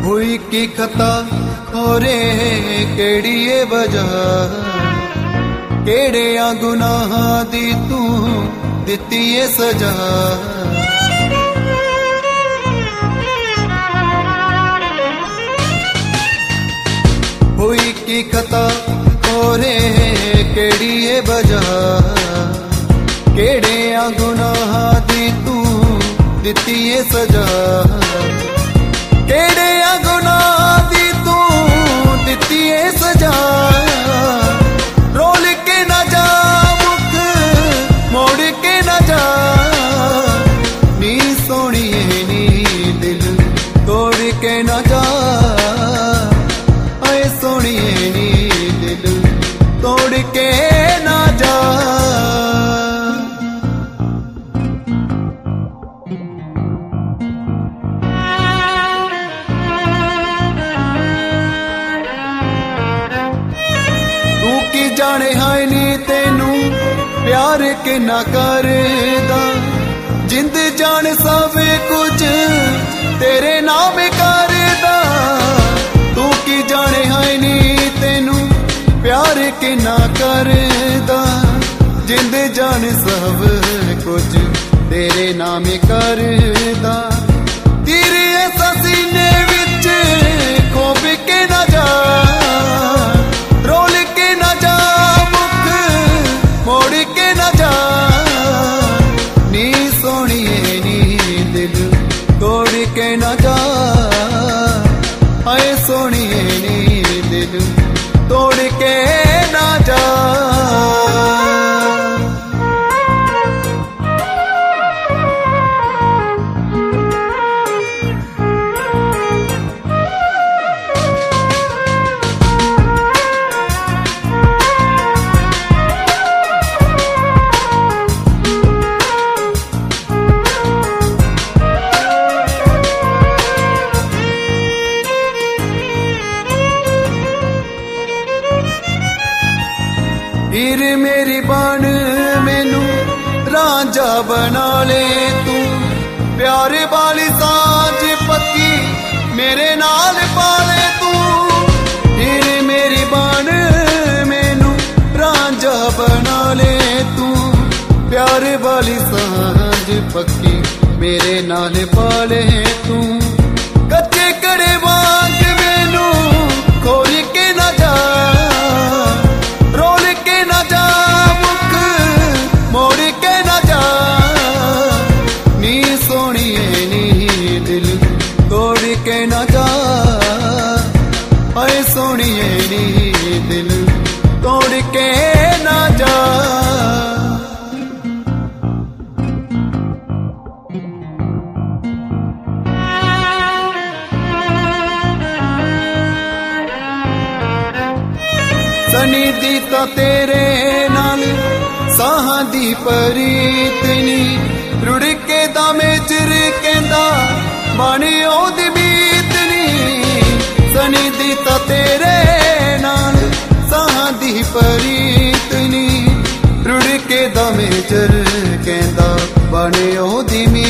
हुई की खता होरे केड़ी ये वजह केड़े गुनाह दी तू दिती ये सजा। हुई की खता होरे केड़ी ये वजह केड़े गुनाह दी तू दिती ये सजा। केड़े गुनाह दी तू दिती ये सजा। रोल के ना जा मुख मोड़ के ना जा नी सोनिए नी दिल तोड़ के ना जा। आए सोनिए नी दिल तोड़ के ना जा। जाने हाय नी तेनू प्यार के ना करदा जिंद जान सब कुछ तेरे नाम करदा। तू की जाने हाय नी तेनू प्यार के ना करदा जिंद जान सब कुछ तेरे नाम करदा। तेरे ऐसा सीने विच खोब के ना जा। रोल के ना जा मुख मोड़ के ना जा नी सोनिए नी दिल तोड़ के ना जा। आए सोनिए नी दिल तोड़ के ना जा। हीर मेरी बन मैनू रांझा बना ले तू। प्यार वाली सांझ पक्की मेरे नाल पाले तू। हीर मेरी बन मैनू रांझा बना ले तू। प्यार वाली सांझ पक्की मेरे नाल पाले तू। कच्चे कड़े वांग मैनू खोल के ना जा। रोल के ना जा मुख मोड़ के ना जा नी सोनिए नी दिल तोड़ के ना जा। आए सोनिए नी दिल तोड़ के ना जा। सनी दी ता तेरे नाल साहां दी परीत नी। रुड़ के दामे चिर कहंदा बानी ओदी बीत नी। सनी दी ता तेरे नाल साहां दी परीत नी। रुड़ के दामे चिर कहंदा बानी ओदी